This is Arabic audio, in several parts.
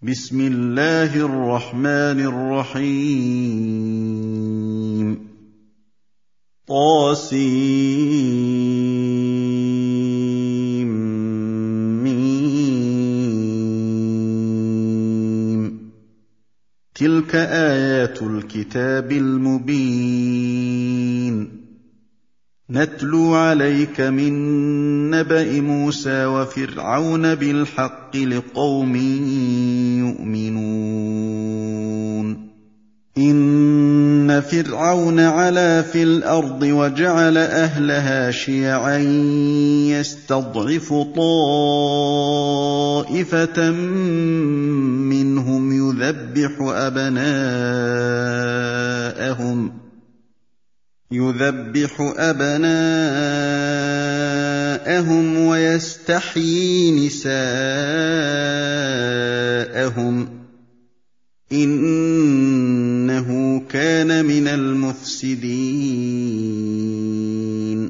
بسم الله الرحمن الرحيم تلك آيات الكتاب المبين نتلو عليك من نبأ موسى وفرعون بالحق لقوم يؤمنون إن فرعون علا في الأرض وجعل أهلها شيعا يستضعف طائفة منهم يذبح أبناءهم ويستحيي نساءهم إنه كان من المفسدين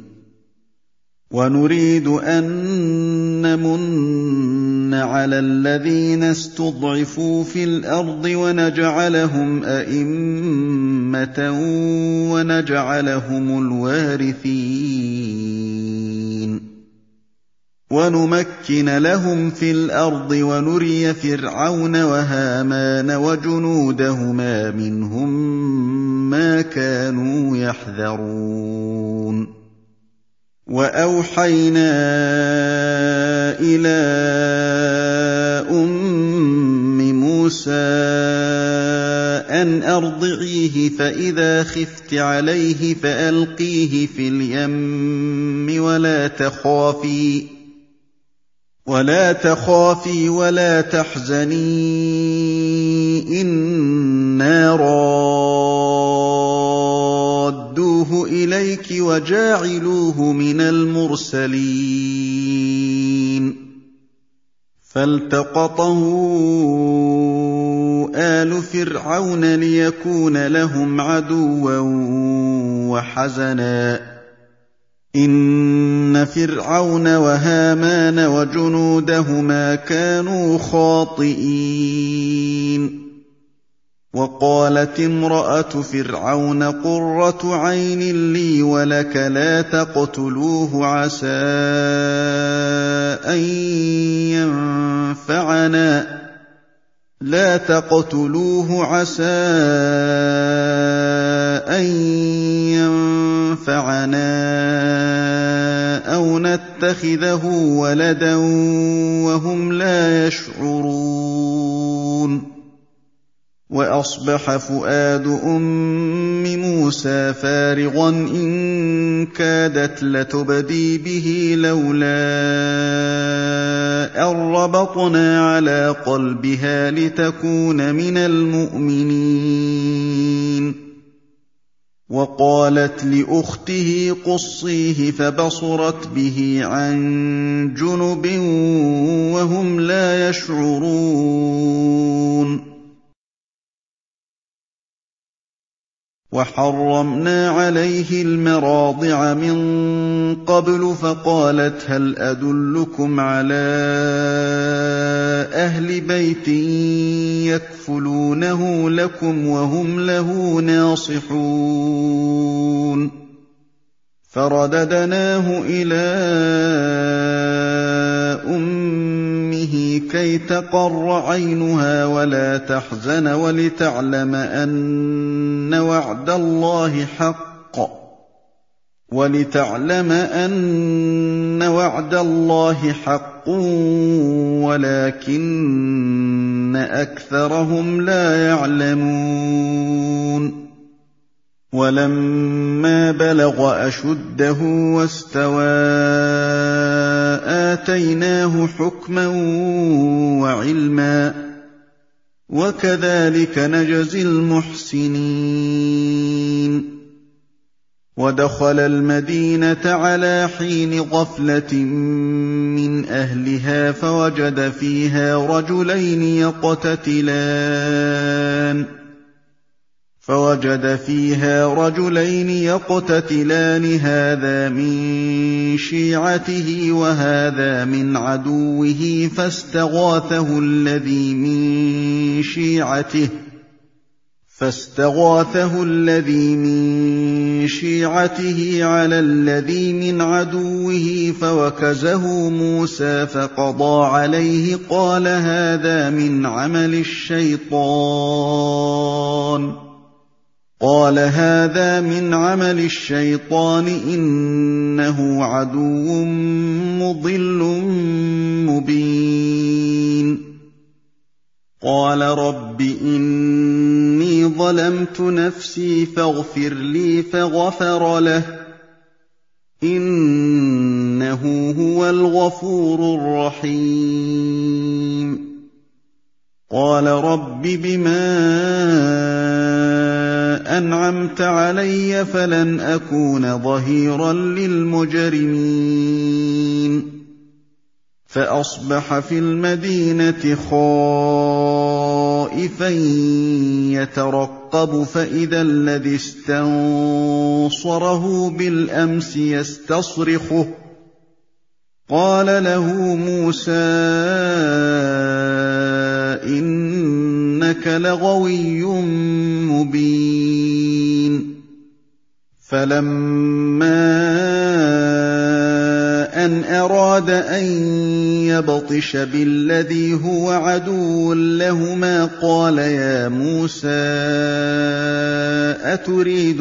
ونريد أن نمن على الذين استضعفوا في الأرض ونجعلهم أئمة ونجعلهم الوارثين ونمكن لهم في الأرض ونري فرعون وهامان وجنودهما منهم ما كانوا يحذرون وأوحينا إلى موسى أن أرضعيه فإذا خفت عليه فألقيه في اليم ولا تخافي ولا تحزني إنا رادوه إليك وجاعلوه من المرسلين فالتقطه آل فرعون ليكون لهم عدوا وحزنا إن فرعون وهامان وجنودهما كانوا خاطئين وقالت امرأة فرعون قرة عين لي ولك لا تقتلوه عسى أن ينفعنا أو نتخذه ولدا وهم لا يشعرون وأصبح فؤاد موسى فارغا إن كادت لتبدي به لولا أن ربطنا على قلبها لتكون من المؤمنين وقالت لأخته قصيه فبصرت به عن جنب وهم لا يشعرون وحرمنا عليه المراضع من قبل فقالت هل أدلكم على أهل بيت يكفلونه لكم وهم له ناصحون فرددناه إلى أمه كي تقر عينها ولا تحزن ولتعلم أن وعد الله حق ولكن أكثرهم لا يعلمون ولما بلغ أشده واستوى آتيناه حكما وعلما وكذلك نجزي المحسنين ودخل المدينة على حين غفلة من أهلها فوجد فيها رجلين يقتتلان فوجد فيها رجلين يقتتلان هذا من شيعته وهذا من عدوه فاستغاثه الذي من شيعته على الذي من عدوه فوكزه موسى فقضى عليه قال هذا من عمل الشيطان إنه عدو مضل مبين قال رب إني ظلمت نفسي فاغفر لي فغفر له إنه هو الغفور الرحيم قال رب بما أنعمت علي فلن أكون ظهيرا للمجرمين فأصبح في المدينة خائفا يترقب فإذا الذي استنصره بالأمس يستصرخه قال له موسى إنك لغوي مبين فلما أن أراد أن يبطش بالذي هو عدو لهما قال يا موسى أتريد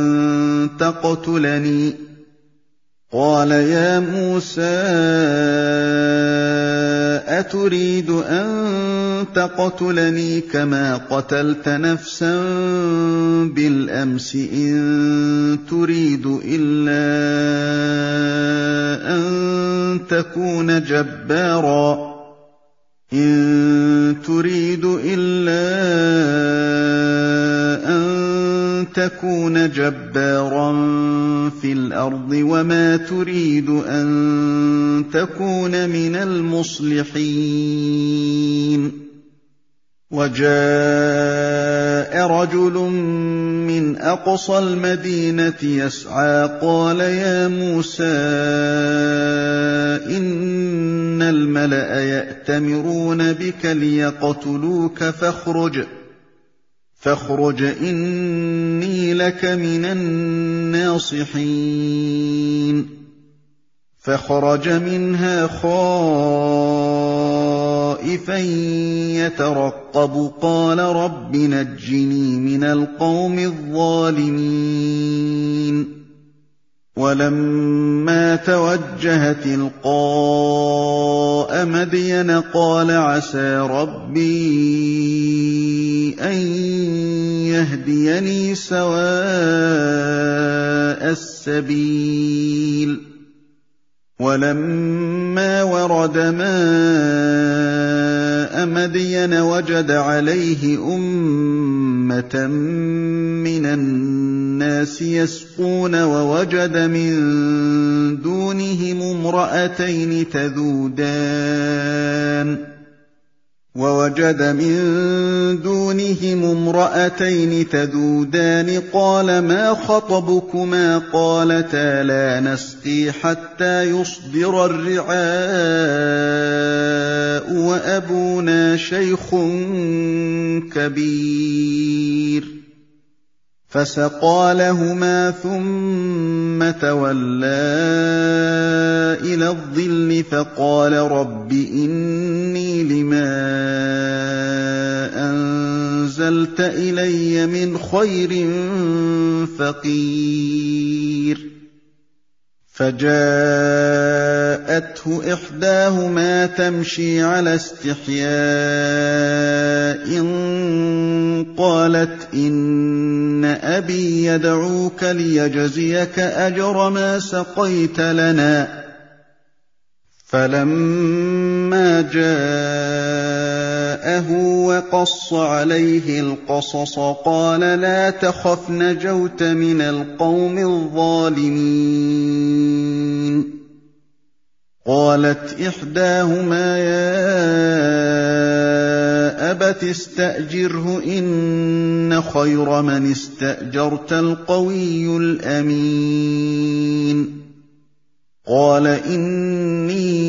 أن تقتلني كما قتلت نفسا بالأمس إن تريد إلا أن تكون جبارا في الأرض وما تريد أن تكون من المصلحين وجاء رجل من أقصى المدينة يسعى قال يا موسى إن الملأ يأتمرون بك ليقتلوك فاخرج إني لك من الناصحين فخرج منها خائفا يترقب قال رب نجني من القوم الظالمين ولما توجه تلقاء مدين قال عسى ربي أن يهديني سواء السبيل ولما ورد ماء مدين وجد عليه أمة من الناس يسقون ووجد من دونهم امرأتين تذودان قال ما خطبكما قالتا لا نسقي حتى يصدر الرعاء وأبونا شيخ كبير فسقى لهما ثم تولى إلى الظل فقال رب إني لما أنزلت إلي من خير فقير فجاءته إحداهما تمشي على استحياء قالت إن أبي يدعوك ليجزيك أجر ما سقيت لنا فلما جاءه وقص عليه القصص قال لا تخف نجوت من القوم الظالمين قالت إحداهما يا أبت استأجره إن خير من استأجرت القوي الأمين قال إني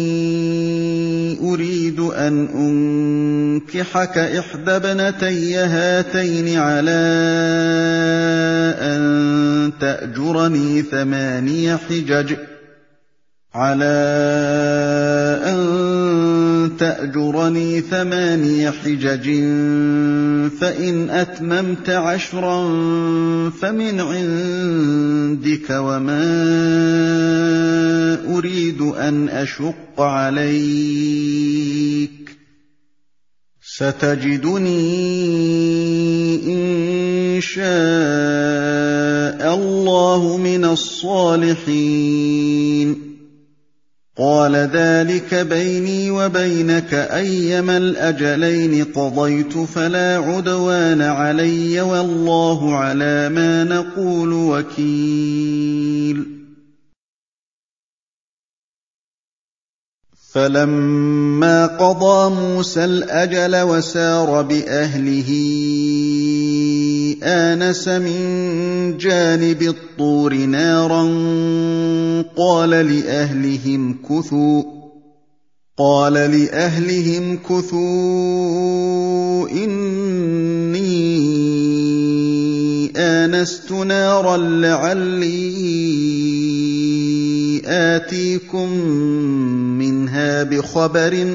أريد أن أنكحك إحدى ابنتي هاتين على أن تأجرني 8 حجج فإن أتممت 10 فمن عندك وما أريد أن أشق عليك ستجدني إن شاء الله من الصالحين قال ذلك بيني وبينك أيما الأجلين قضيت فلا عدوان علي والله على ما نقول وكيل فلما قضى موسى الأجل وسار بأهله آنس من جانب الطور نارا قال لأهلهم كثوا إني آنست نارا لعلي آتيكم منها بخبر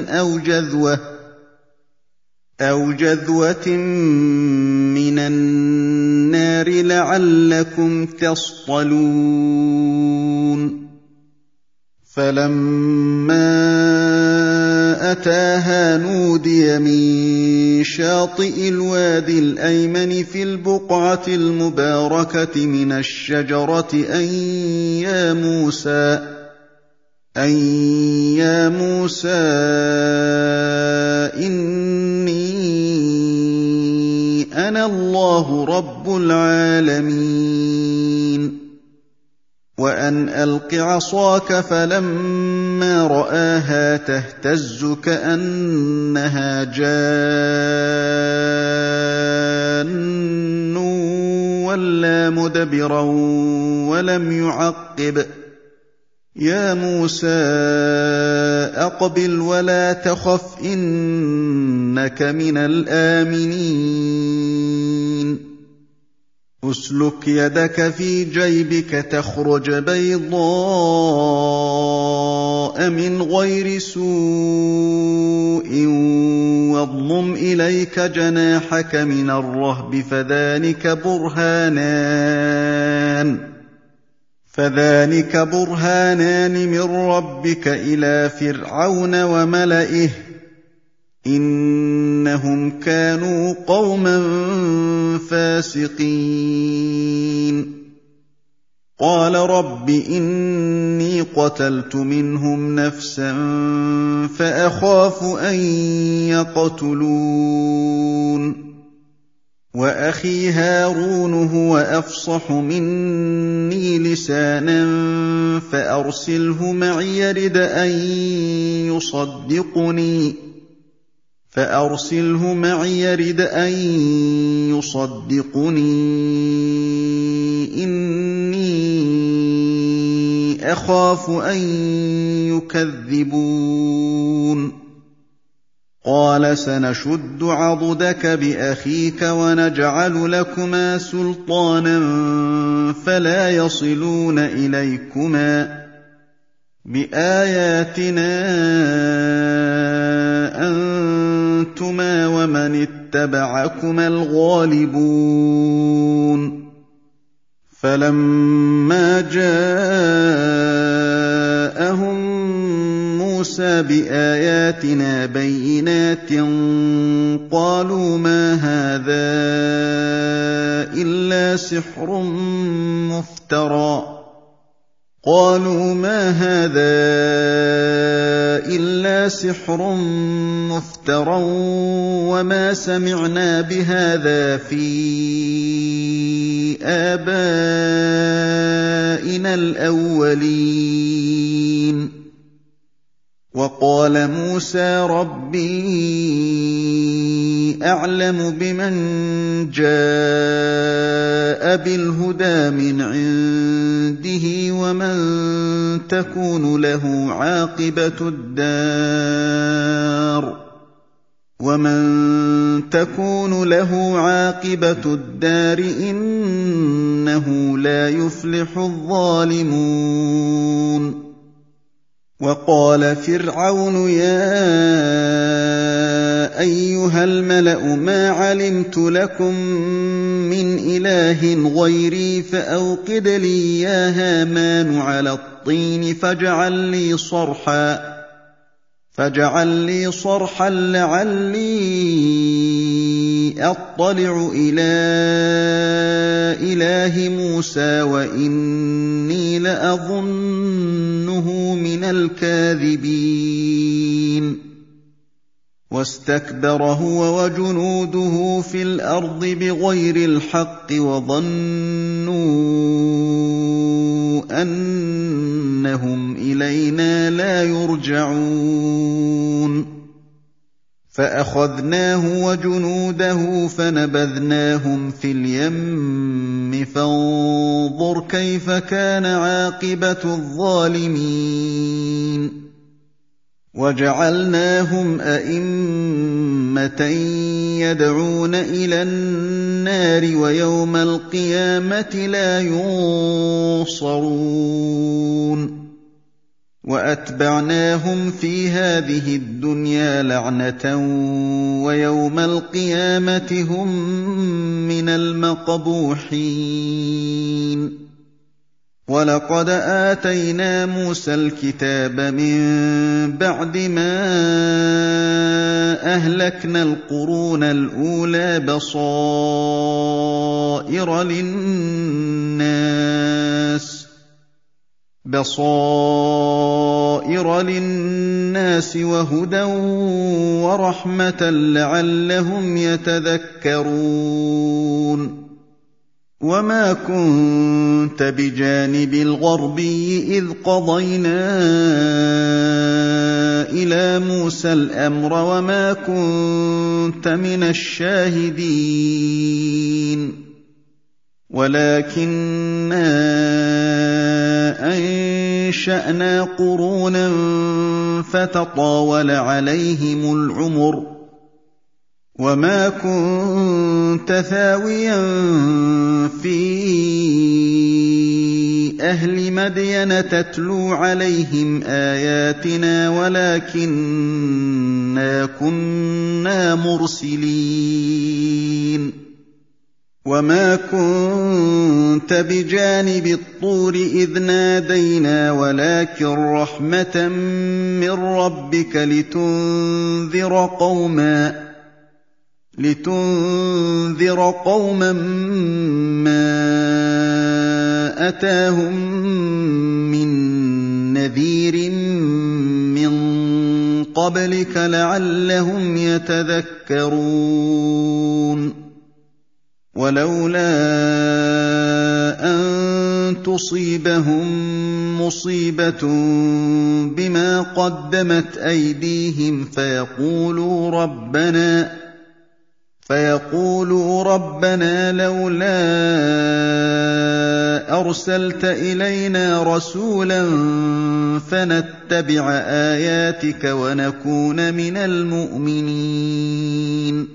أو جذوة من النار لعلكم تصطلون فلما أتاها نودي من شاطئ الوادي الأيمن في البقعة المباركة من الشجرة أن يا موسى إني أنا الله رب العالمين وأن ألق عصاك فلما رآها تهتز كأنها جان ولا مدبرا ولم يعقب يا موسى أقبل ولا تخف إنك من الآمنين أسلك يدك في جيبك تخرج بيضاء من غير سوء واضمم إليك جناحك من الرهب فذلك برهانان من ربك إلى فرعون وملئه إنهم كانوا قوما فاسقين قال رب إني قتلت منهم نفسا فأخاف أن يقتلون وأخي هارون هو أفصح مني لسانا فأرسله معي يرد أن يصدقني إني أخاف أن يكذبون قال سنشد عضدك بأخيك ونجعل لكما سلطانا فلا يصلون إليكما بآياتنا أنتما ومن اتبعكما الغالبون فلما جاءهم موسى بآياتنا بينات قالوا ما هذا إلا سحر مفترى وما سمعنا بهذا في آبائنا الأولين وقال موسى ربي أعلم بمن جاء بالهدى من عنده ومن تكون له عاقبة الدار إنه لا يفلح الظالمون وقال فرعون يا أيها الملأ ما علمت لكم من إله غيري فأوقد لي يا هامان على الطين فاجعل لي صرحا لعلي أطلع إلى إله موسى وإني لأظنه من الكاذبين واستكبر هو وجنوده في الأرض بغير الحق وظنوا أنهم إلينا لا يرجعون فأخذناه وجنوده فنبذناهم في اليم فانظر كيف كان عاقبة الظالمين وجعلناهم أئمة يدعون إلى النار ويوم القيامة لا ينصرون وأتبعناهم في هذه الدنيا لعنة ويوم القيامة هم من المقبوحين ولقد آتينا موسى الكتاب من بعد ما أهلكنا القرون الأولى بصائر للناس وهدى ورحمة لعلهم يتذكرون وما كنت بجانب الغربي إذ قضينا إلى موسى الأمر وما كنت من الشاهدين ولكننا أنشأنا قرونا فتطاول عليهم العمر وما كنت ثاويا في أهل مدين تتلو عليهم آياتنا ولكننا كنا مرسلين وما كنت بجانب الطور إذ نادينا ولكن رحمة من ربك لتنذر قوما ما أتاهم من نذير من قبلك لعلهم يتذكرون ولولا أن تصيبهم مصيبة بما قدمت أيديهم فيقولوا ربنا لولا أرسلت إلينا رسولا فنتبع آياتك ونكون من المؤمنين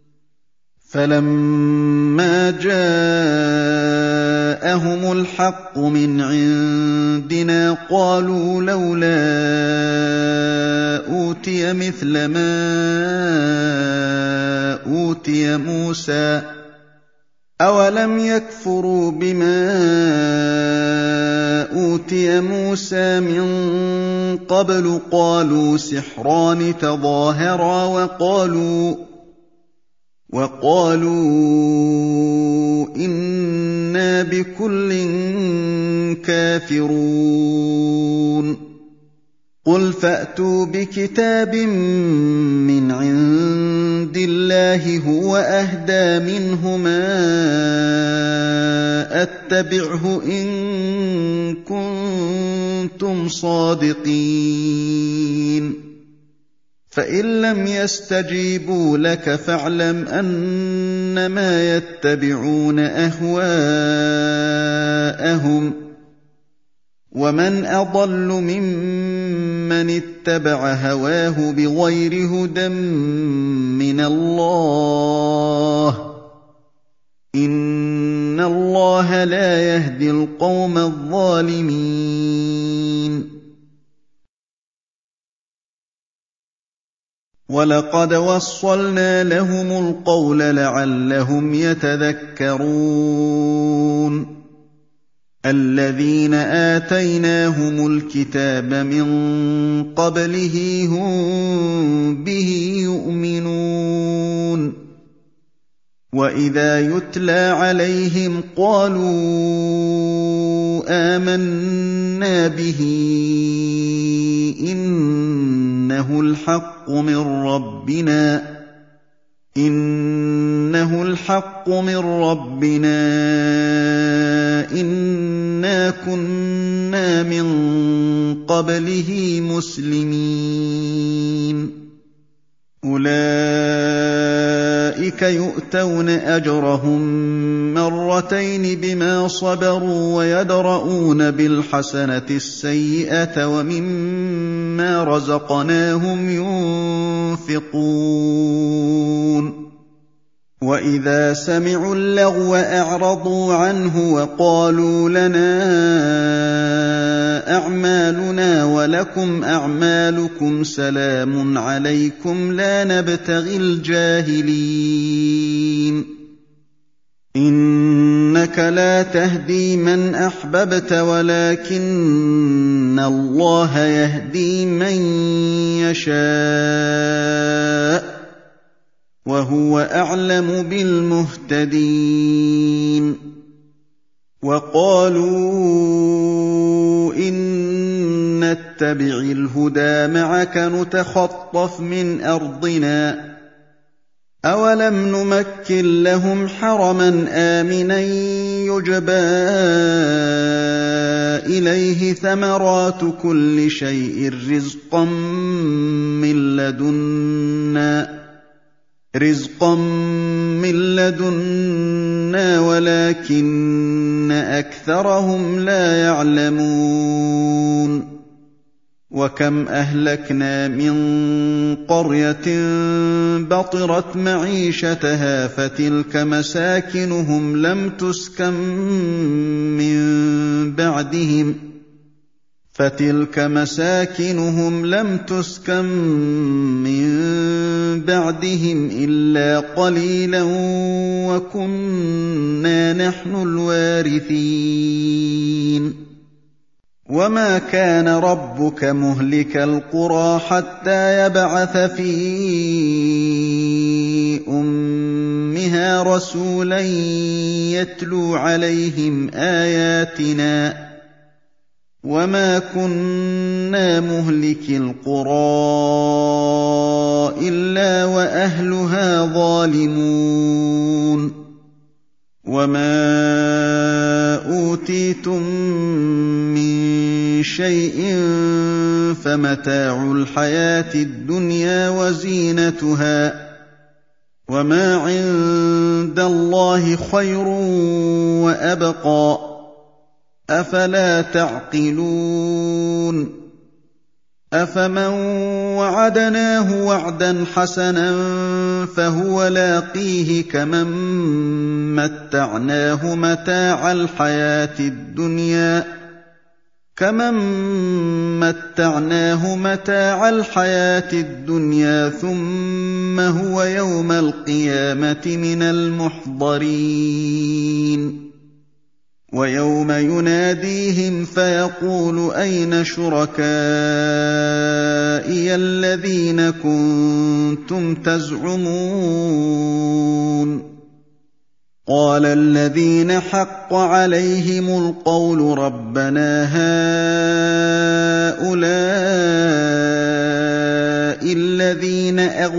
فلما جاءهم الحق من عندنا قالوا لولا أوتي مثل ما أوتي موسى أولم يكفروا بما أوتي موسى من قبل قالوا سحران تظاهرا وقالوا إنا بكل كافرون قُلْ فَأْتُوا بِكِتَابٍ مِّنْ عِندِ اللَّهِ هُوَ أَهْدَىٰ مِنْهُمَا أَتَّبِعْهُ إِن كُنتُمْ صَادِقِينَ فَإِن لَّمْ يَسْتَجِيبُوا لَكَ فَاعْلَمْ أَنَّمَا يَتَّبِعُونَ أَهْوَاءَهُمْ ۚ وَمَنْ أَضَلُّ مِمَّنِ اتَّبَعَ هَوَاهُ بِغَيْرِ هُدًى مِّنَ اللَّهِ ۚ إِنَّ اللَّهَ لَا يَهْدِي الْقَوْمَ الظَّالِمِينَ وَلَقَدْ وَصَّلْنَا لَهُمُ الْقَوْلَ لَعَلَّهُمْ يَتَذَكَّرُونَ الَّذِينَ آتَيْنَاهُمُ الْكِتَابَ مِن قَبْلِهِ هُم بِهِ يُؤْمِنُونَ وَإِذَا يُتْلَىٰ عَلَيْهِمْ قَالُوا آمَنَّا بِهِ إِنَّهُ الْحَقُّ مِن رَّبِّنَا إِنَّا كُنَّا مِن قَبْلِهِ مُسْلِمِينَ أُولَٰئِكَ يُؤْتَوْنَ أَجْرَهُم مَّرَّتَيْنِ بِمَا صَبَرُوا وَيَدْرَءُونَ بِالْحَسَنَةِ السَّيِّئَةَ وَمِمَّا رَزَقْنَاهُمْ يُنفِقُونَ وَإِذَا سَمِعُوا اللَّغْوَ أَعْرَضُوا عَنْهُ وَقَالُوا لَنَا أَعْمَالُنَا وَلَكُمْ أَعْمَالُكُمْ سَلَامٌ عَلَيْكُمْ لَا نَبْتَغِي الْجَاهِلِينَ إِنَّكَ لَا تَهْدِي مَنْ أَحْبَبْتَ وَلَٰكِنَّ اللَّهَ يَهْدِي مَن يَشَاءُ ۚ وَهُوَ أَعْلَمُ بِالْمُهْتَدِينَ وَقَالُوا إِن نَّتَّبِعِ الْهُدَىٰ مَعَكَ نُتَخَطَّفْ مِنْ أَرْضِنَا ۚ أَوَلَمْ نُمَكِّن لَّهُمْ حَرَمًا آمِنًا يُجْبَىٰ إِلَيْهِ ثَمَرَاتُ كُلِّ شَيْءٍ رِّزْقًا مِّن لَّدُنَّا وَلَٰكِنَّ أَكْثَرَهُمْ لَا يَعْلَمُونَ وَكَمْ أَهْلَكْنَا مِن قَرْيَةٍ بَطِرَتْ مَعِيشَتَهَا فَتِلْكَ مَسَاكِنُهُمْ لَمْ تُسْكَن مِّن بَعْدِهِمْ إِلَّا قَلِيلًا وَكُنَّا نَحْنُ الْوَارِثِينَ وَمَا كَانَ رَبُّكَ مُهْلِكَ الْقُرَىٰ حَتَّىٰ يَبْعَثَ فِي أُمِّهَا رَسُولًا يَتْلُو عَلَيْهِمْ آيَاتِنَا ۚ وَمَا كُنَّا مُهْلِكِي الْقُرَىٰ إِلَّا وَأَهْلُهَا ظَالِمُونَ وَمَا أُوتِيتُم مِّن شَيْءٍ فَمَتَاعُ الْحَيَاةِ الدُّنْيَا وَزِينَتُهَا ۚ وَمَا عِندَ اللَّهِ خَيْرٌ وَأَبْقَىٰ ۚ أَفَلَا تَعْقِلُونَ أَفَمَن وَعَدْنَاهُ وَعْدًا حَسَنًا فَهُوَ لَاقِيهِ كَمَن مَّتَّعْنَاهُ مَتَاعَ الْحَيَاةِ الدُّنْيَا ثُمَّ هُوَ يَوْمَ الْقِيَامَةِ مِنَ الْمُحْضَرِينَ وَيَوْمَ يُنَادِيهِمْ فَيَقُولُ أَيْنَ شُرَكَائِيَ الَّذِينَ كُنتُمْ تَزْعُمُونَ قَالَ الَّذِينَ حَقَّ عَلَيْهِمُ الْقَوْلُ رَبَّنَا هَٰؤُلَاءِ الَّذِينَ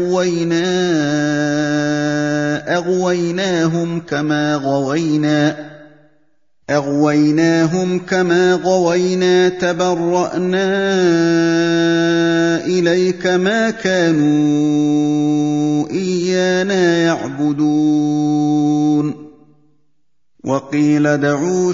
أَغْوَيْنَاهُمْ كَمَا غَوَيْنَا تَبَرَّأْنَا إِلَيْكَ مَا كَانُوا إِيَّانَا يَعْبُدُونَ وَقِيلَ ادْعُوا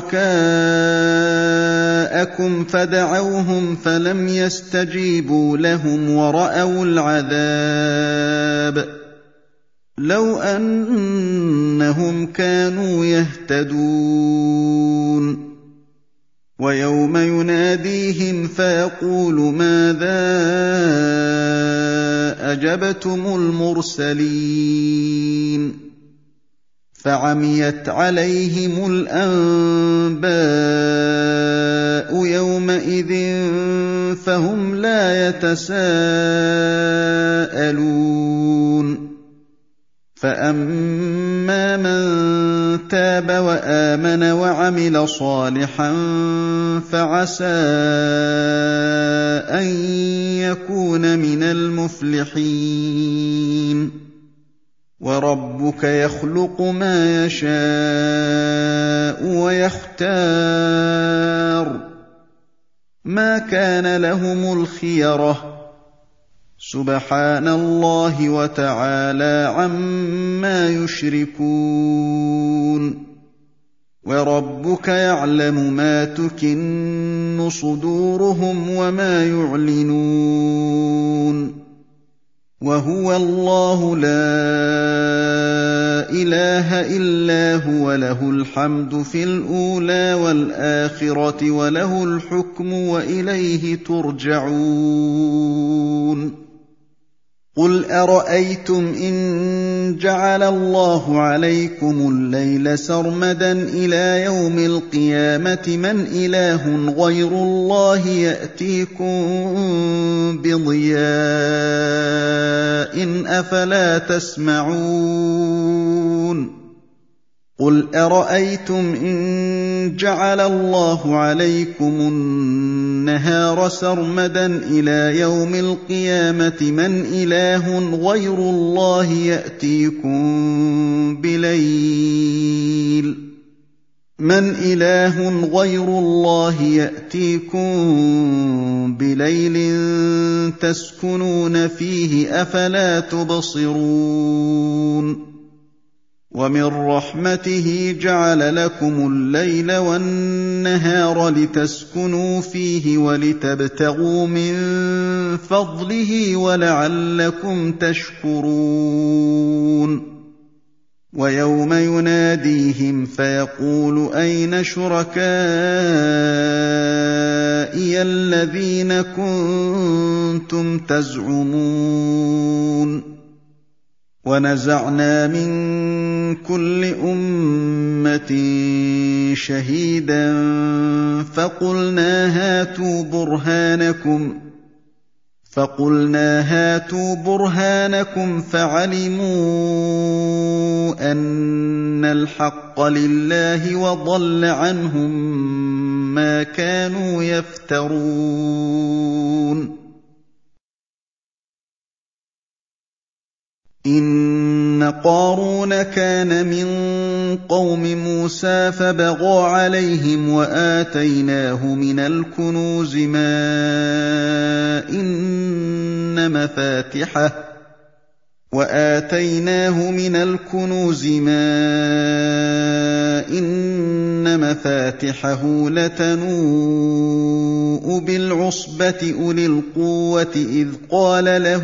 شُرَكَاءَكُمْ فَدَعَوْهُمْ فَلَمْ يَسْتَجِيبُوا لَهُمْ وَرَأَوُا الْعَذَابَ لَوْ أَنَّهُمْ كَانُوا يَهْتَدُونَ وَيَوْمَ يُنَادِيهِمْ فَيَقُولُ مَاذَا أَجَبْتُمُ الْمُرْسَلِينَ فَعَمِيَتْ عَلَيْهِمُ الْأَنبَاءُ يَوْمَئِذٍ فَهُمْ لَا يَتَسَاءَلُونَ فَأَمَّا مَن تَابَ وَآمَنَ وَعَمِلَ صَالِحًا فَعَسَىٰ أَن يَكُونَ مِنَ الْمُفْلِحِينَ وَرَبُّكَ يَخْلُقُ مَا يَشَاءُ وَيَخْتَارُ مَا كَانَ لَهُمُ الْخِيَرَةُ ۚ سُبْحَانَ اللَّهِ وَتَعَالَىٰ عَمَّا يُشْرِكُونَ وَرَبُّكَ يَعْلَمُ مَا تُكِنُّ صُدُورُهُمْ وَمَا يُعْلِنُونَ وَهُوَ اللَّهُ لَا إِلَٰهَ إِلَّا هُوَ لَهُ الْحَمْدُ فِي الْأُولَىٰ وَالْآخِرَةِ وَلَهُ الْحُكْمُ وَإِلَيْهِ تُرْجَعُونَ قُلْ أَرَأَيْتُمْ إِن جَعَلَ اللَّهُ عَلَيْكُمُ اللَّيْلَ سَرْمَدًا إِلَىٰ يَوْمِ الْقِيَامَةِ مَنْ إِلَٰهٌ غَيْرُ اللَّهِ يَأْتِيكُم بِضِيَاءٍ أَفَلَا تَسْمَعُونَ قُلْ أَرَأَيْتُمْ إِن جَعَلَ اللَّهُ عَلَيْكُمُ النَّهَارَ سَرْمَدًا إِلَىٰ يَوْمِ الْقِيَامَةِ مَنْ إِلَٰهٌ غَيْرُ اللَّهِ يَأْتِيكُم بِلَيْلٍ تَسْكُنُونَ فِيهِ ۖ أَفَلَا تُبْصِرُونَ وَمِن رَّحْمَتِهِ جَعَلَ لَكُمُ اللَّيْلَ وَالنَّهَارَ لِتَسْكُنُوا فِيهِ وَلِتَبْتَغُوا مِن فَضْلِهِ وَلَعَلَّكُمْ تَشْكُرُونَ وَيَوْمَ يُنَادِيهِمْ فَيَقُولُ أَيْنَ شُرَكَائِيَ الَّذِينَ كُنتُمْ تَزْعُمُونَ وَنَزَعْنَا مِن كُلِّ أُمَّةٍ شَهِيدًا فَقُلْنَا هَاتُوا بُرْهَانَكُمْ فَعَلِمُوا أَنَّ الْحَقَّ لِلَّهِ وَضَلَّ عَنْهُم مَّا كَانُوا يَفْتَرُونَ إِنَّ قَارُونَ كَانَ مِن قَوْمِ مُوسَىٰ فَبَغَىٰ عَلَيْهِمْ وَآتَيْنَاهُ مِنَ الْكُنُوزِ مَا إِنَّ مَفَاتِحَهُ لَتَنُوءُ بِالْعُصْبَةِ أُولِي الْقُوَّةِ إِذْ قَالَ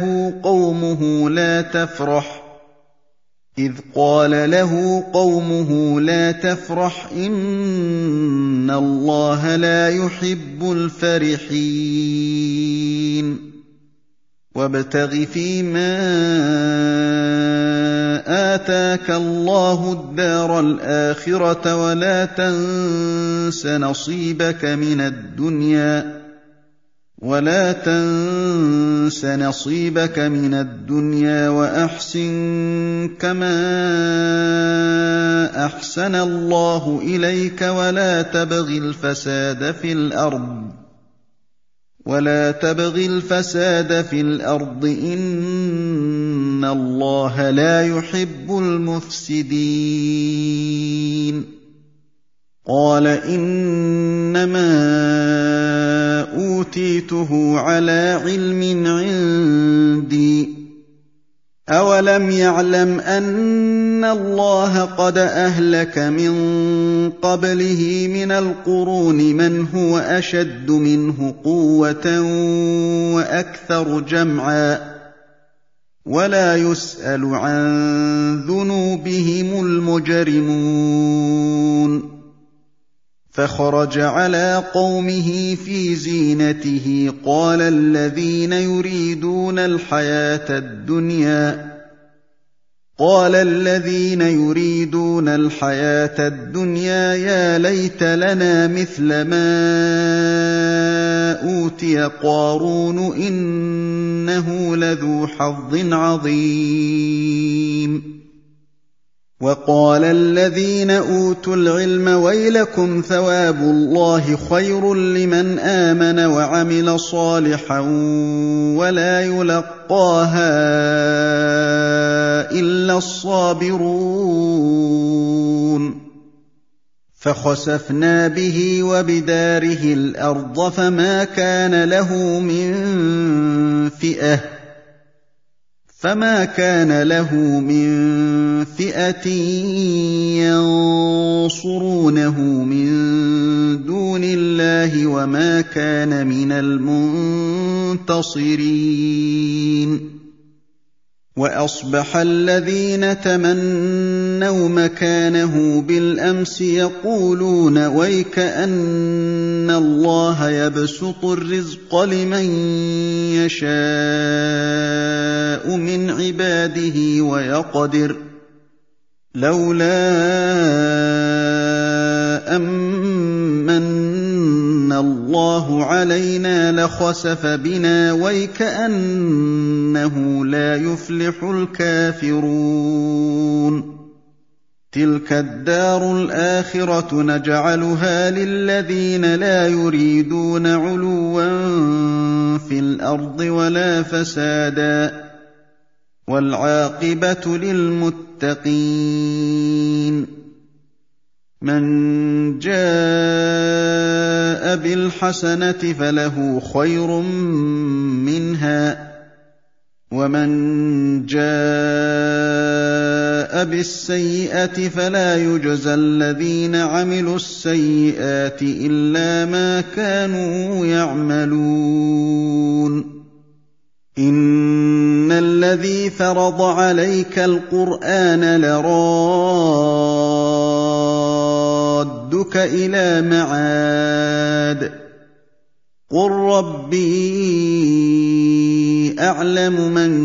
لَهُ قَوْمُهُ لَا تَفْرَحْ إِنَّ اللَّهَ لَا يُحِبُّ الْفَرِحِينَ وَابْتَغِ فِيمَا آتَاكَ اللَّهُ الدَّارَ الْآخِرَةَ وَلَا تَنسَ نَصِيبَكَ مِنَ الدُّنْيَا وَأَحْسِن كَمَا أحسن الله إليك ولا تبغ الفساد في الأرض إن الله لا يحب المفسدين. قال إنما أوتيته على علم عندي أولم يعلم أن الله قد أهلك من قبله من القرون من هو أشد منه قوة وأكثر جمعا ولا يسأل عن ذنوبهم المجرمون. فخرج على قومه في زينته قال الذين يريدون الحياة الدنيا يا ليت لنا مثل ما أوتي قارون إنه لذو حظ عظيم. وقال الذين أوتوا العلم ويلكم ثواب الله خير لمن آمن وعمل صالحا ولا يلقاها إلا الصابرون. فخسفنا به وبداره الأرض فما كان له من فئة ينصرونه من دون الله وما كان من المنتصرين. وأصبح الذين تمنوا مكانه بالأمس يقولون ويك أن الله يبسط الرزق لمن يشاء من عباده ويقدر لولا أمن الله علينا لخسف بنا ويكأنه لا يفلح الكافرون. تلك الدار الآخرة نجعلها للذين لا يريدون علوا في الأرض ولا فسادا والعاقبة للمتقين. من جاء بالحسنة فله خير منها ومن جاء بالسيئة فلا يجزى الذين عملوا السيئات إلا ما كانوا يعملون. إن الذي فرض عليك القرآن لرادك إلى معاد قل ربي أعلم من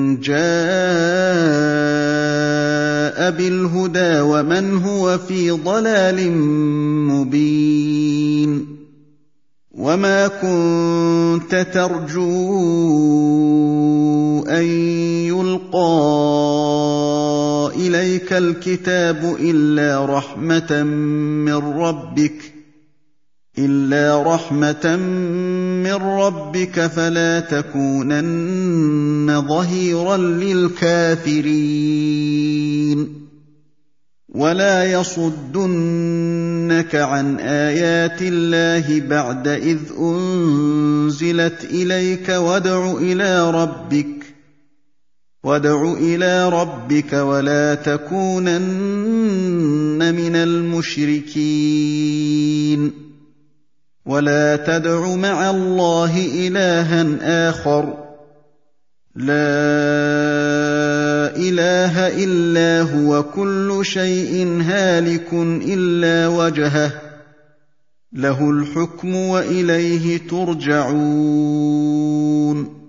جاء بالهدى ومن هو في ضلال مبين. وما كنت ترجو أن يلقى إليك الكتاب إلا رحمة من ربك فلا تكونن ظهيرا للكافرين. ولا يصدنك عن آيات الله بعد إذ أنزلت إليك وادع إلى ربك ولا تكونن من المشركين. ولا تدع مع الله إلها آخر لا إله إلا هو كل شيء هالك إلا وجهه له الحكم وإليه ترجعون.